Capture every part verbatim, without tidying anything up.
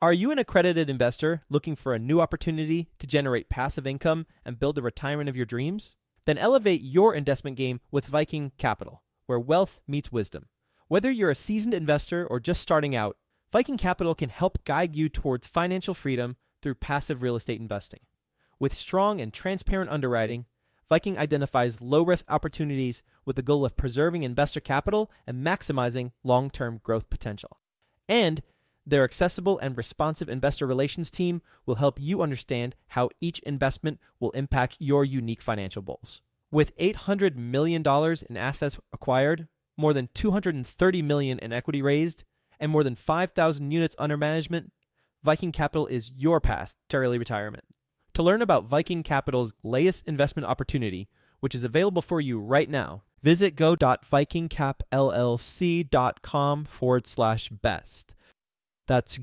Are you an accredited investor looking for a new opportunity to generate passive income and build the retirement of your dreams? Then elevate your investment game with Viking Capital, where wealth meets wisdom. Whether you're a seasoned investor or just starting out, Viking Capital can help guide you towards financial freedom through passive real estate investing. With strong and transparent underwriting, Viking identifies low-risk opportunities with the goal of preserving investor capital and maximizing long-term growth potential. And their accessible and responsive investor relations team will help you understand how each investment will impact your unique financial goals. With eight hundred million dollars in assets acquired, more than two hundred thirty million dollars in equity raised, and more than five thousand units under management, Viking Capital is your path to early retirement. To learn about Viking Capital's latest investment opportunity, which is available for you right now, visit go.vikingcapllc.com forward slash best. That's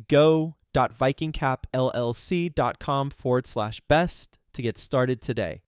go.vikingcapllc.com forward slash best to get started today.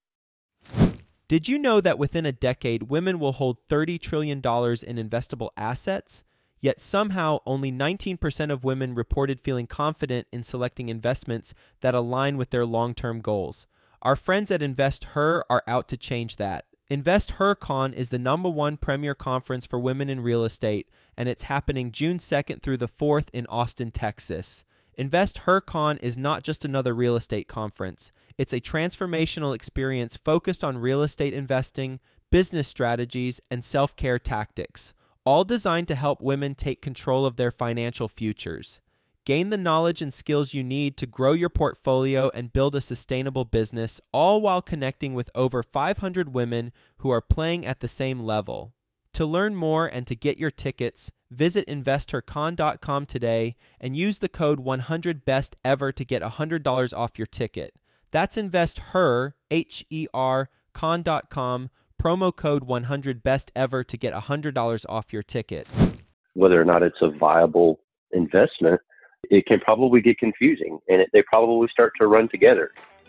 Did you know that within a decade, women will hold thirty trillion dollars in investable assets? Yet somehow only nineteen percent of women reported feeling confident in selecting investments that align with their long-term goals. Our friends at InvestHer are out to change that. InvestHerCon is the number one premier conference for women in real estate, and it's happening June second through the fourth in Austin, Texas. InvestHerCon is not just another real estate conference. It's a transformational experience focused on real estate investing, business strategies, and self-care tactics, all designed to help women take control of their financial futures. Gain the knowledge and skills you need to grow your portfolio and build a sustainable business, all while connecting with over five hundred women who are playing at the same level. To learn more and to get your tickets, visit investor con dot com today and use the code one hundred best ever to get one hundred dollars off your ticket. That's InvestHer, H E R, con dot com, promo code one hundred best ever to get one hundred dollars off your ticket. Whether or not it's a viable investment, it can probably get confusing, and it, they probably start to run together.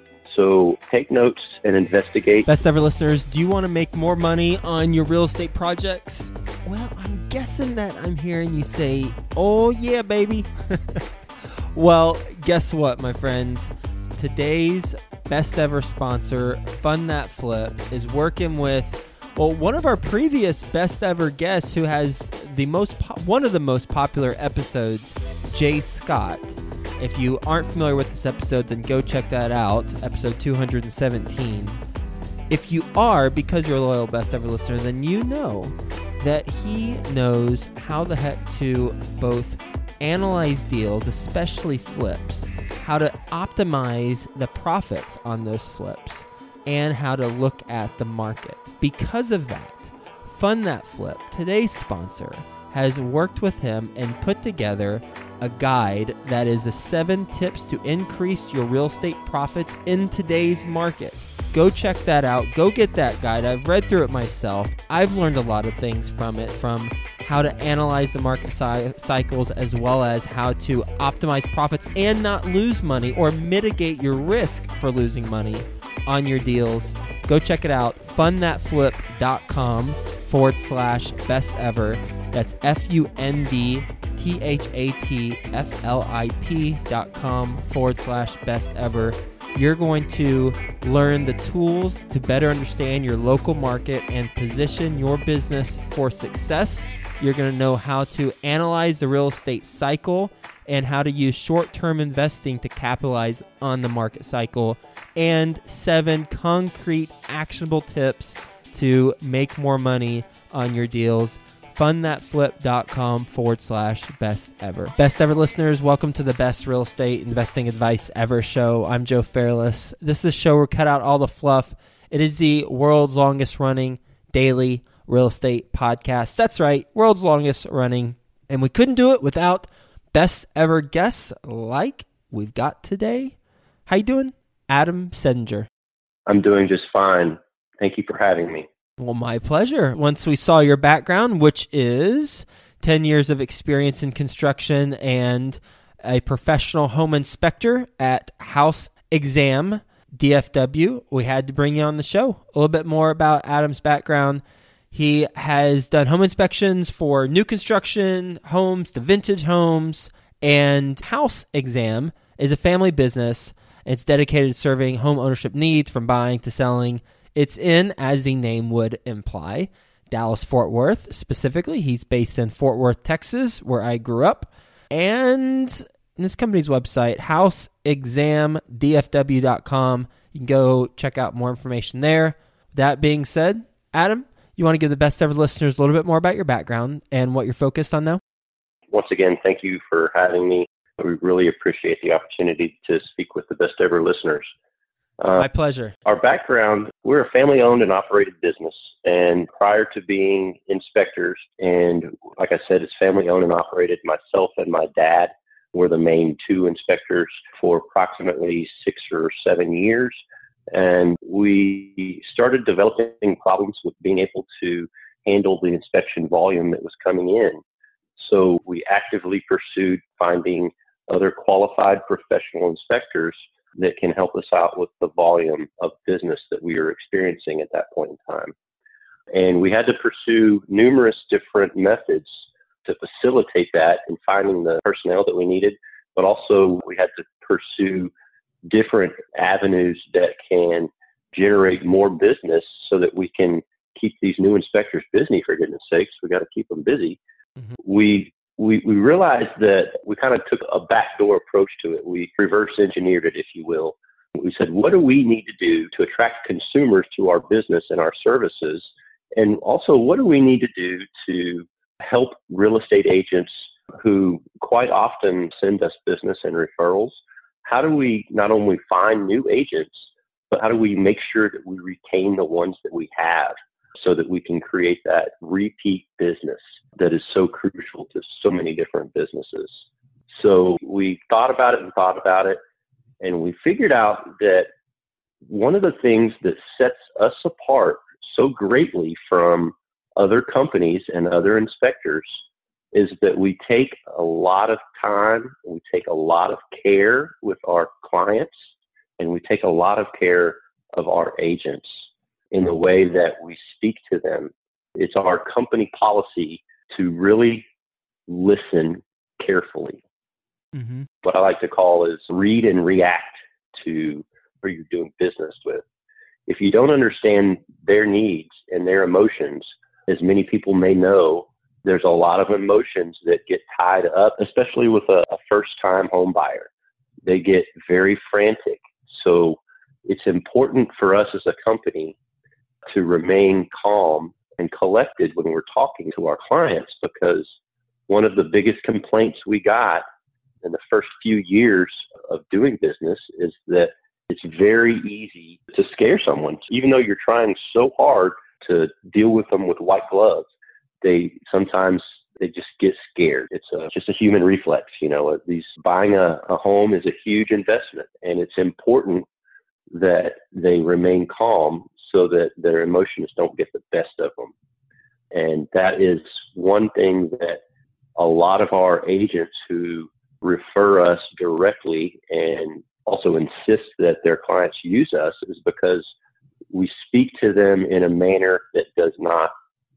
So take notes and investigate. Best ever listeners, do you want to make more money on your real estate projects? Well, I'm guessing that I'm hearing you say, oh yeah, baby. Well, guess what, my friends? Today's best ever sponsor, Fund That Flip, is working with, well, one of our previous best ever guests who has the most po- one of the most popular episodes, Jay Scott. If you aren't familiar with this episode, then go check that out, episode two hundred seventeen. If you are, because you're a loyal best ever listener, then you know that he knows how the heck to both analyze deals, especially flips, how to optimize the profits on those flips, and how to look at the market. Because of that, Fund That Flip, today's sponsor, has worked with him and put together a guide that is the seven tips to increase your real estate profits in today's market. Go check that out. Go get that guide. I've read through it myself. I've learned a lot of things from it, from how to analyze the market cy- cycles as well as how to optimize profits and not lose money or mitigate your risk for losing money on your deals. Go check it out. fundthatflip.com forward slash best ever. That's F-U-N-D-T-H-A-T-F-L-I-P dot com forward slash best ever. You're going to learn the tools to better understand your local market and position your business for success. You're going to know how to analyze the real estate cycle and how to use short-term investing to capitalize on the market cycle, and seven concrete actionable tips to make more money on your deals. fundthatflip.com forward slash best ever. Best ever listeners, welcome to the best real estate investing advice ever show. I'm Joe Fairless. This is a show where we cut out all the fluff. It is the world's longest running daily real estate podcast. That's right, world's longest running. And we couldn't do it without best ever guests like we've got today. How you doing? Adam Sedinger. I'm doing just fine. Thank you for having me. Well, my pleasure. Once we saw your background, which is ten years of experience in construction and a professional home inspector at House Exam D F W, we had to bring you on the show. A little bit more about Adam's background. He has done home inspections for new construction homes to vintage homes And House Exam is a family business. It's dedicated to serving home ownership needs from buying to selling. It's in, as the name would imply, Dallas-Fort Worth. Specifically, he's based in Fort Worth, Texas, where I grew up. And this company's website, house exam d f w dot com. You can go check out more information there. That being said, Adam, you want to give the Best Ever listeners a little bit more about your background and what you're focused on now? Once again, thank you for having me. We really appreciate the opportunity to speak with the Best Ever listeners. Uh, My pleasure. Our background, we're a family-owned and operated business. And prior to being inspectors, and like I said, it's family-owned and operated, myself and my dad were the main two inspectors for approximately six or seven years. And we started developing problems with being able to handle the inspection volume that was coming in. So we actively pursued finding other qualified professional inspectors that can help us out with the volume of business that we were experiencing at that point in time. And we had to pursue numerous different methods to facilitate that in finding the personnel that we needed, but also we had to pursue different avenues that can generate more business so that we can keep these new inspectors busy, for goodness sakes. We got to keep them busy. Mm-hmm. We, we we realized that we kind of took a backdoor approach to it. We reverse engineered it, if you will. We said, what do we need to do to attract consumers to our business and our services? And also, what do we need to do to help real estate agents who quite often send us business and referrals? How do we not only find new agents, but how do we make sure that we retain the ones that we have so that we can create that repeat business that is so crucial to so many different businesses? So we thought about it and thought about it, and we figured out that one of the things that sets us apart so greatly from other companies and other inspectors is that we take a lot of time, we take a lot of care with our clients, and we take a lot of care of our agents in the way that we speak to them. It's our company policy to really listen carefully. Mm-hmm. What I like to call is read and react to who you're doing business with. If you don't understand their needs and their emotions, as many people may know, there's a lot of emotions that get tied up, especially with a, a first-time home buyer. They get very frantic. So it's important for us as a company to remain calm and collected when we're talking to our clients, because one of the biggest complaints we got in the first few years of doing business is that it's very easy to scare someone. Even though you're trying so hard to deal with them with white gloves, they sometimes they just get scared. It's a, just a human reflex. You know, these buying a, a home is a huge investment, and it's important that they remain calm so that their emotions don't get the best of them. And that is one thing that a lot of our agents who refer us directly and also insist that their clients use us is because we speak to them in a manner that does not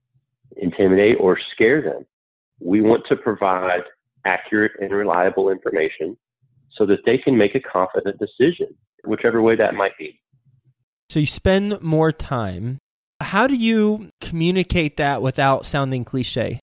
intimidate or scare them. We want to provide accurate and reliable information so that they can make a confident decision, whichever way that might be. So you spend more time. How do you communicate that without sounding cliche?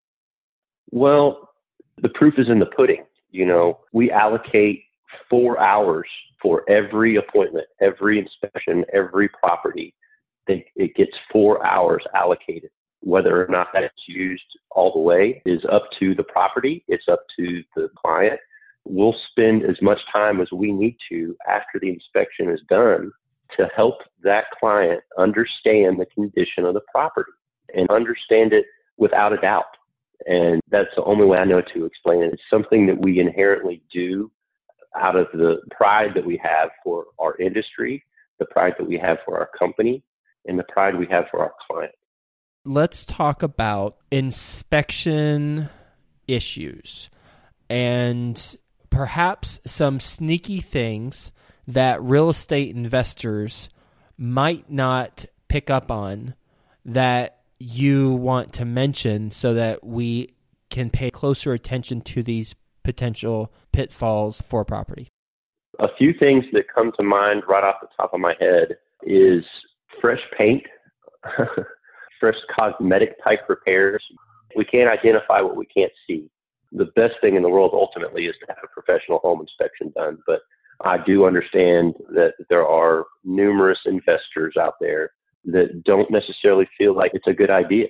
Well, the proof is in the pudding. You know, we allocate four hours for every appointment, every inspection, every property. It gets four hours allocated. Whether or not that's used all the way is up to the property. It's up to the client. We'll spend as much time as we need to after the inspection is done to help that client understand the condition of the property and understand it without a doubt. And that's the only way I know to explain it. It's something that we inherently do out of the pride that we have for our industry, the pride that we have for our company, and the pride we have for our client. Let's talk about inspection issues and perhaps some sneaky things that real estate investors might not pick up on that you want to mention so that we can pay closer attention to these potential pitfalls for property? A few things that come to mind right off the top of my head is fresh paint, fresh cosmetic type repairs. We can't identify what we can't see. The best thing in the world ultimately is to have a professional home inspection done, but I do understand that there are numerous investors out there that don't necessarily feel like it's a good idea.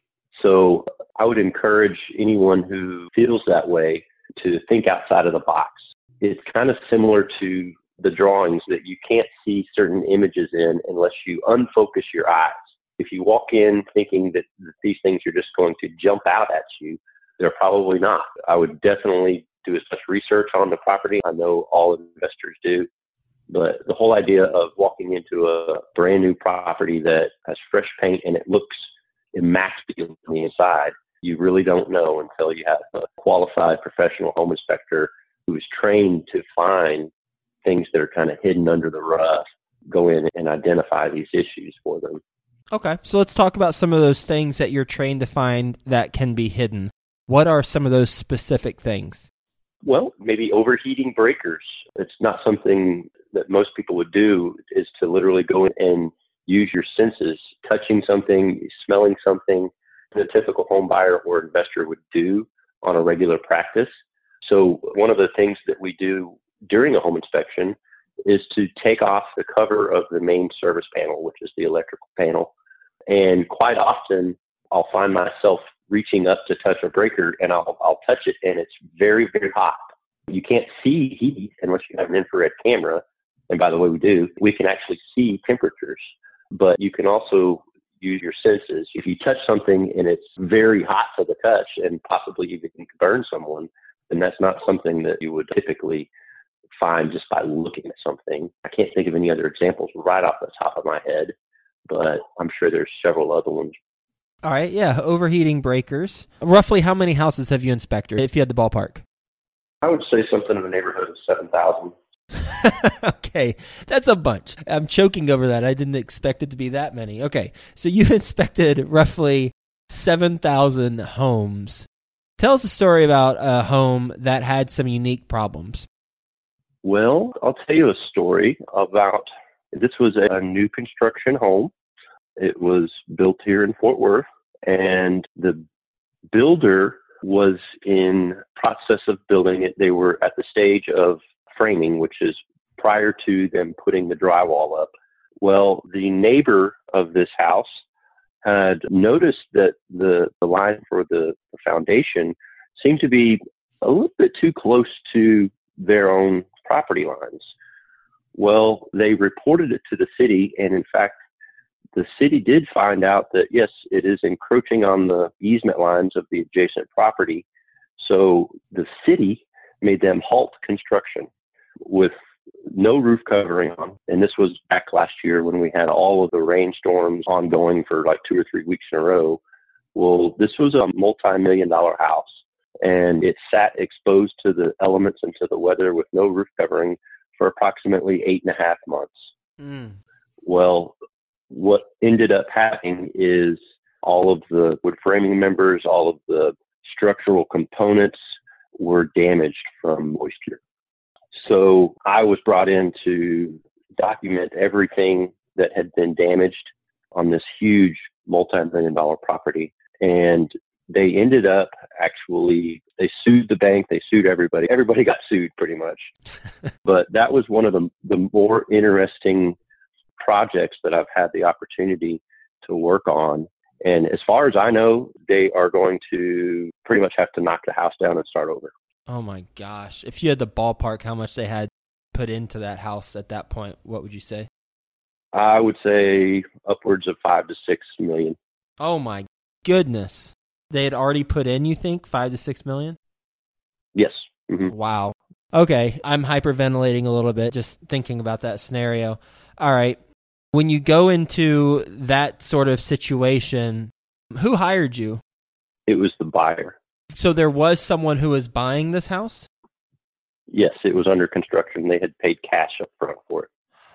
So I would encourage anyone who feels that way to think outside of the box. It's kind of similar to the drawings that you can't see certain images in unless you unfocus your eyes. If you walk in thinking that these things are just going to jump out at you, they're probably not. I would definitely do as much research on the property. I know all investors do. But the whole idea of walking into a brand new property that has fresh paint and it looks immaculate on the inside, you really don't know until you have a qualified professional home inspector who is trained to find things that are kind of hidden under the rug, go in and identify these issues for them. Okay, so let's talk about some of those things that you're trained to find that can be hidden. What are some of those specific things? Well, maybe overheating breakers. It's not something that most people would do, is to literally go in and use your senses, touching something, smelling something that a typical home buyer or investor would do on a regular practice. So one of the things that we do during a home inspection is to take off the cover of the main service panel, which is the electrical panel. And quite often, I'll find myself reaching up to touch a breaker, and I'll, I'll touch it, and it's very, very hot. You can't see heat unless you have an infrared camera. And by the way, we do. We can actually see temperatures, but you can also use your senses. If you touch something and it's very hot to the touch and possibly even can burn someone, then that's not something that you would typically find just by looking at something. I can't think of any other examples right off the top of my head, but I'm sure there's several other ones. All right, yeah, overheating breakers. Roughly how many houses have you inspected, if you had the ballpark? I would say something in the neighborhood of seven thousand. Okay, that's a bunch. I'm choking over that. I didn't expect it to be that many. Okay, so you've inspected roughly seven thousand homes. Tell us a story about a home that had some unique problems. Well, I'll tell you a story about, this was a new construction home. It was built here in Fort Worth, and the builder was in process of building it. They were at the stage of framing, which is prior to them putting the drywall up. Well, the neighbor of this house had noticed that the, the line for the, the foundation seemed to be a little bit too close to their own property lines. Well, they reported it to the city, and in fact, the city did find out that, yes, it is encroaching on the easement lines of the adjacent property. So the city made them halt construction with no roof covering on. And this was back last year when we had all of the rainstorms ongoing for like two or three weeks in a row. Well, this was a multi-million dollar house, and it sat exposed to the elements and to the weather with no roof covering for approximately eight and a half months. Mm. Well, what ended up happening is all of the wood framing members, all of the structural components were damaged from moisture. So I was brought in to document everything that had been damaged on this huge multi-million dollar property. And they ended up actually, they sued the bank, they sued everybody. Everybody got sued pretty much. But that was one of the, the more interesting projects that I've had the opportunity to work on. And as far as I know, they are going to pretty much have to knock the house down and start over. Oh my gosh. If you had the ballpark how much they had put into that house at that point, what would you say? I would say upwards of five to six million. Oh my goodness. They had already put in, you think, five to six million? Yes. Mm-hmm. Wow. Okay. I'm hyperventilating a little bit just thinking about that scenario. All right. When you go into that sort of situation, who hired you? It was the buyer. So there was someone who was buying this house? Yes, it was under construction. They had paid cash up front for it.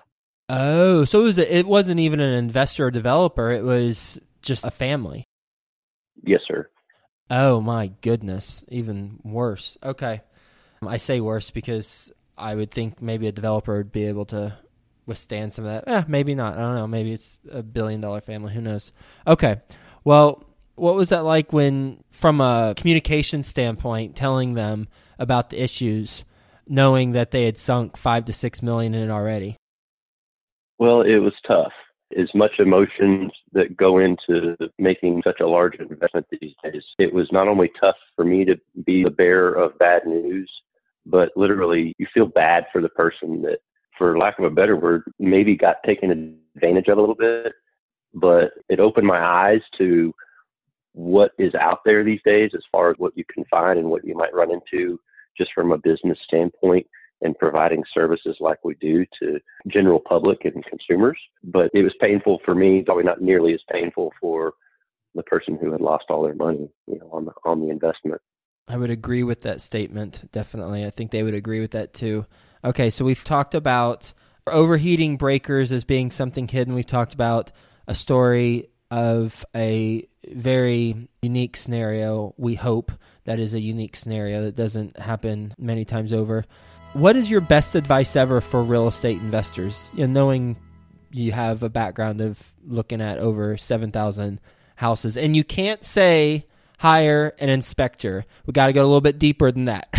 Oh, so it, was a, it wasn't even an investor or developer. It was just a family. Yes, sir. Oh, my goodness. Even worse. Okay. I say worse because I would think maybe a developer would be able to withstand some of that. Eh, maybe not. I don't know. Maybe it's a billion dollar family. Who knows? Okay. Well, what was that like when, from a communication standpoint, telling them about the issues, knowing that they had sunk five to six million in it already? Well, it was tough. As much emotions that go into making such a large investment these days, it was not only tough for me to be the bearer of bad news, but literally you feel bad for the person that, for lack of a better word, maybe got taken advantage of a little bit. But it opened my eyes to what is out there these days as far as what you can find and what you might run into just from a business standpoint and providing services like we do to general public and consumers. But it was painful for me, probably not nearly as painful for the person who had lost all their money, you know, on the on the investment. I would agree with that statement, definitely. I think they would agree with that too. Okay, so we've talked about overheating breakers as being something hidden. We've talked about a story of a very unique scenario. We hope that is a unique scenario that doesn't happen many times over. What is your best advice ever for real estate investors? You know, knowing you have a background of looking at over seven thousand houses, and you can't say hire an inspector. We got to go a little bit deeper than that.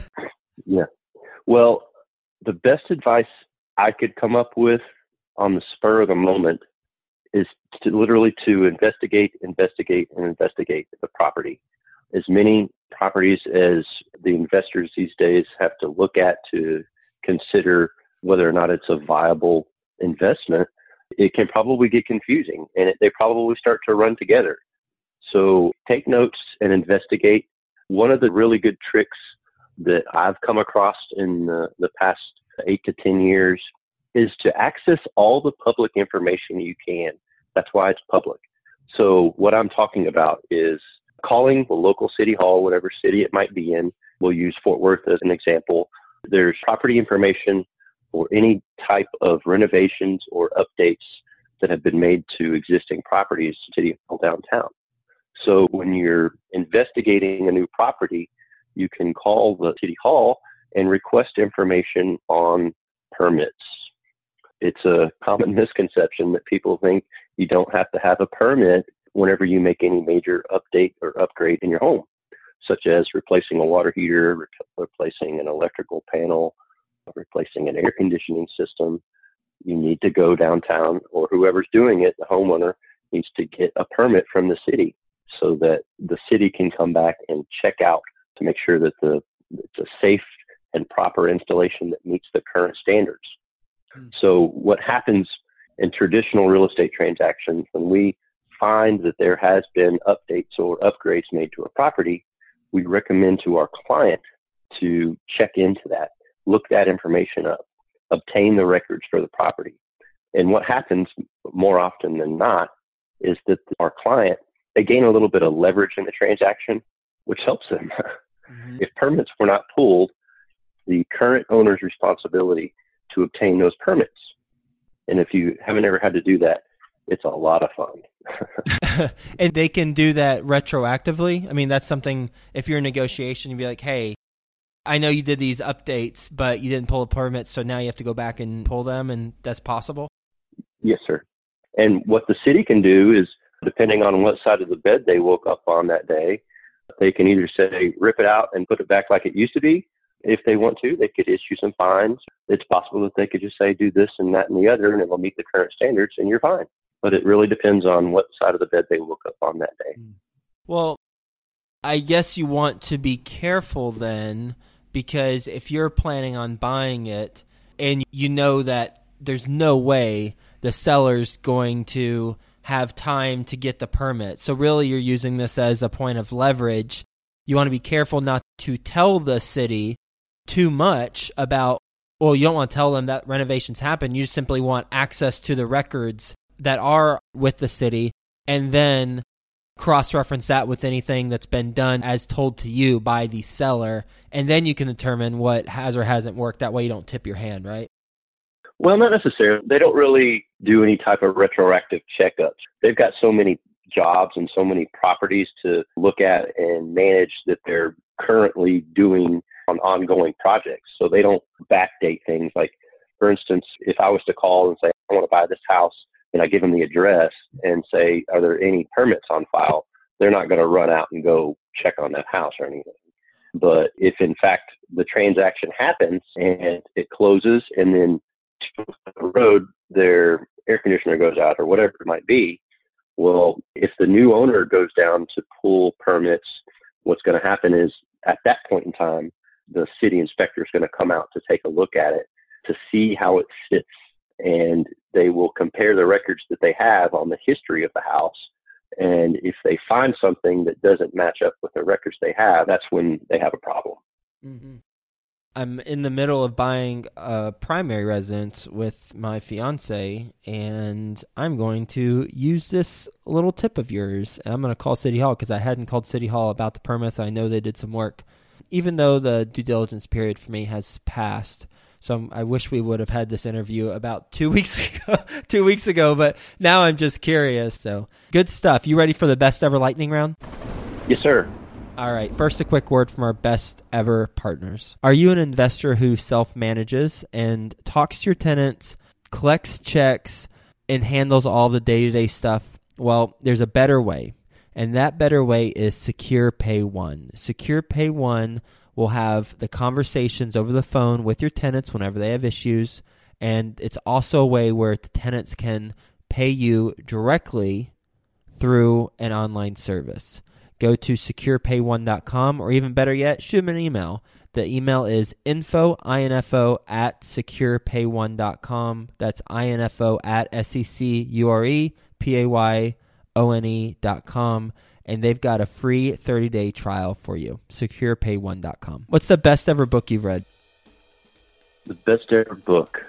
Yeah. Well, the best advice I could come up with on the spur of the moment is to literally to investigate, investigate, and investigate the property. As many properties as the investors these days have to look at to consider whether or not it's a viable investment, it can probably get confusing, and it, they probably start to run together. So take notes and investigate. One of the really good tricks that I've come across in the, the past eight to ten years is to access all the public information you can. That's why it's public. So what I'm talking about is calling the local city hall, whatever city it might be in. We'll use Fort Worth as an example. There's property information for any type of renovations or updates that have been made to existing properties in City Hall downtown. So when you're investigating a new property, you can call the City Hall and request information on permits. It's a common misconception that people think you don't have to have a permit whenever you make any major update or upgrade in your home, such as replacing a water heater, re- replacing an electrical panel, replacing an air conditioning system. You need to go downtown, or whoever's doing it, the homeowner, needs to get a permit from the city so that the city can come back and check out to make sure that the it's a safe and proper installation that meets the current standards. Mm. So what happens in traditional real estate transactions, when we find that there has been updates or upgrades made to a property, we recommend to our client to check into that, look that information up, obtain the records for the property. And what happens more often than not is that our client, they gain a little bit of leverage in the transaction, which helps them. Mm-hmm. If permits were not pulled, the current owner's responsibility to obtain those permits. And if you haven't ever had to do that, it's a lot of fun. And they can do that retroactively? I mean, that's something, if you're in negotiation, you'd be like, hey, I know you did these updates, but you didn't pull a permit, so now you have to go back and pull them, and that's possible? Yes, sir. And what the city can do is, depending on what side of the bed they woke up on that day, they can either say, rip it out and put it back like it used to be. If they want to, they could issue some fines. It's possible that they could just say, do this and that and the other, and it will meet the current standards, and you're fine. But it really depends on what side of the bed they woke up on that day. Well, I guess you want to be careful then, because if you're planning on buying it and you know that there's no way the seller's going to have time to get the permit, so really you're using this as a point of leverage, you want to be careful not to tell the city too much about, well, you don't want to tell them that renovations happen. You just simply want access to the records that are with the city, and then cross-reference that with anything that's been done as told to you by the seller, and then you can determine what has or hasn't worked. That way you don't tip your hand, right? Well, not necessarily. They don't really do any type of retroactive checkups. They've got so many jobs and so many properties to look at and manage that they're currently doing on ongoing projects. So they don't backdate things. Like, for instance, if I was to call and say, I want to buy this house, and I give them the address and say, are there any permits on file? They're not going to run out and go check on that house or anything. But if, in fact, the transaction happens and it closes and then to the road their air conditioner goes out or whatever it might be, well, if the new owner goes down to pull permits, what's going to happen is at that point in time, the city inspector is going to come out to take a look at it to see how it sits, and they will compare the records that they have on the history of the house. And if they find something that doesn't match up with the records they have, that's when they have a problem. Mm-hmm. I'm in the middle of buying a primary residence with my fiance, and I'm going to use this little tip of yours. I'm going to call City Hall because I hadn't called City Hall about the permits. I know they did some work, even though the due diligence period for me has passed. So I wish we would have had this interview about two weeks ago, two weeks ago, but now I'm just curious. So good stuff. You ready for the best ever lightning round? Yes, sir. All right. First, a quick word from our best ever partners. Are you an investor who self-manages and talks to your tenants, collects checks, and handles all the day-to-day stuff? Well, there's a better way, and that better way is Secure Pay One. Secure Pay One will have the conversations over the phone with your tenants whenever they have issues, and it's also a way where the tenants can pay you directly through an online service. Go to secure pay one dot com, or even better yet, shoot them an email. The email is info, info at secure pay one dot com. That's info at S E C U R E P A Y O N E dot com. And they've got a free thirty-day trial for you. secure pay one dot com. What's the best ever book you've read? The best ever book.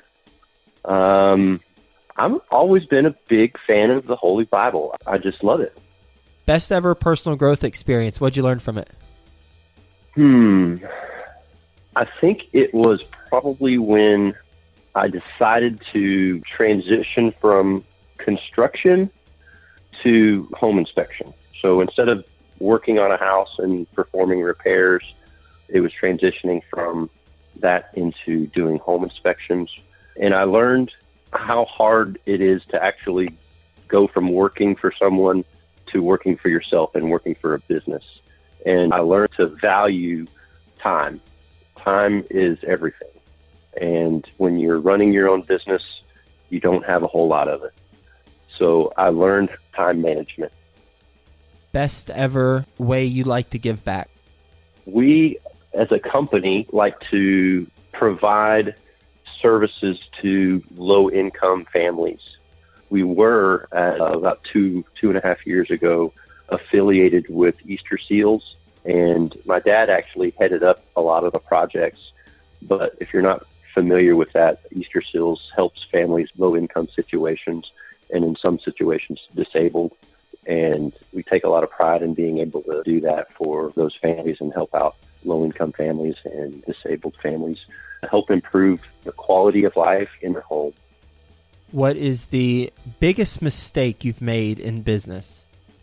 Um, I've always been a big fan of the Holy Bible. I just love it. Best ever personal growth experience. What'd you learn from it? Hmm. I think it was probably when I decided to transition from construction to home inspection. So instead of working on a house and performing repairs, it was transitioning from that into doing home inspections. And I learned how hard it is to actually go from working for someone to working for yourself and working for a business. And I learned to value time. Time is everything. And when you're running your own business, you don't have a whole lot of it. So I learned time management. Best ever way you like to give back? We, as a company, like to provide services to low-income families. We were, uh, about two, two and a half years ago, affiliated with Easter Seals, and my dad actually headed up a lot of the projects. But if you're not familiar with that, Easter Seals helps families, low-income situations, and in some situations, disabled. And we take a lot of pride in being able to do that for those families and help out low-income families and disabled families, help improve the quality of life in their home. What is the biggest mistake you've made in business?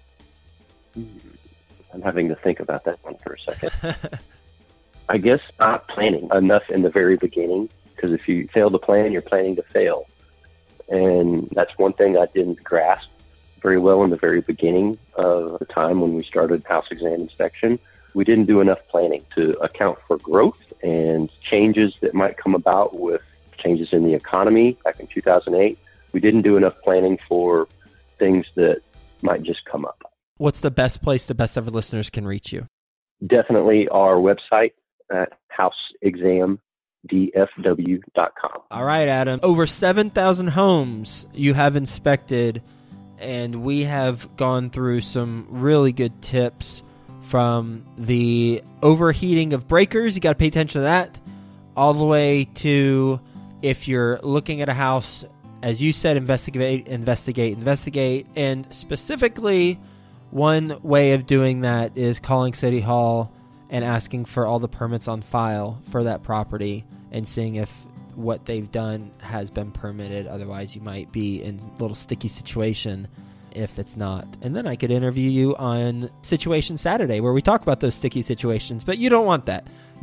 I'm having to think about that one for a second. I guess not planning enough in the very beginning, because if you fail to plan, you're planning to fail. And that's one thing I didn't grasp very well in the very beginning of the time when we started house exam inspection. We didn't do enough planning to account for growth and changes that might come about with changes in the economy back in two thousand eight. We didn't do enough planning for things that might just come up. What's the best place the best ever listeners can reach you? Definitely our website at house exam d f w dot com. All right, Adam. Over seven thousand homes you have inspected, and we have gone through some really good tips from the overheating of breakers. You got to pay attention to that, all the way to if you're looking at a house, as you said, investigate, investigate, investigate. And specifically, one way of doing that is calling City Hall and asking for all the permits on file for that property and seeing if what they've done has been permitted. Otherwise, you might be in a little sticky situation if it's not. And then I could interview you on Situation Saturday, where we talk about those sticky situations, but you don't want that.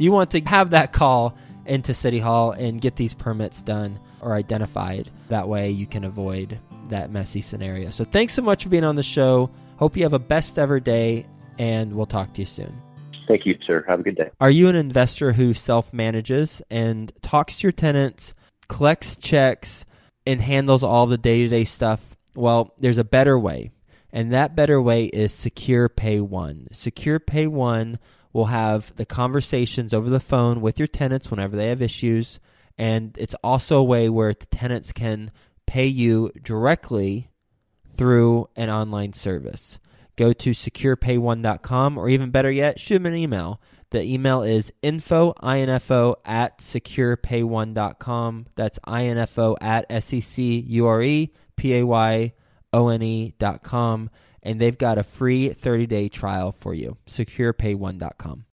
You want to have that call into City Hall and get these permits done or identified. That way you can avoid that messy scenario. So thanks so much for being on the show. Hope you have a best ever day, and we'll talk to you soon. Thank you, sir. Have a good day. Are you an investor who self-manages and talks to your tenants, collects checks, and handles all the day-to-day stuff? Well, there's a better way, and that better way is Secure Pay One. Secure Pay One will have the conversations over the phone with your tenants whenever they have issues, and it's also a way where the tenants can pay you directly through an online service. Go to secure pay one dot com, or even better yet, shoot them an email. The email is info, info at secure pay one dot com. That's info at S E C U R E P A Y O N E dot com. And they've got a free thirty-day trial for you. secure pay one dot com.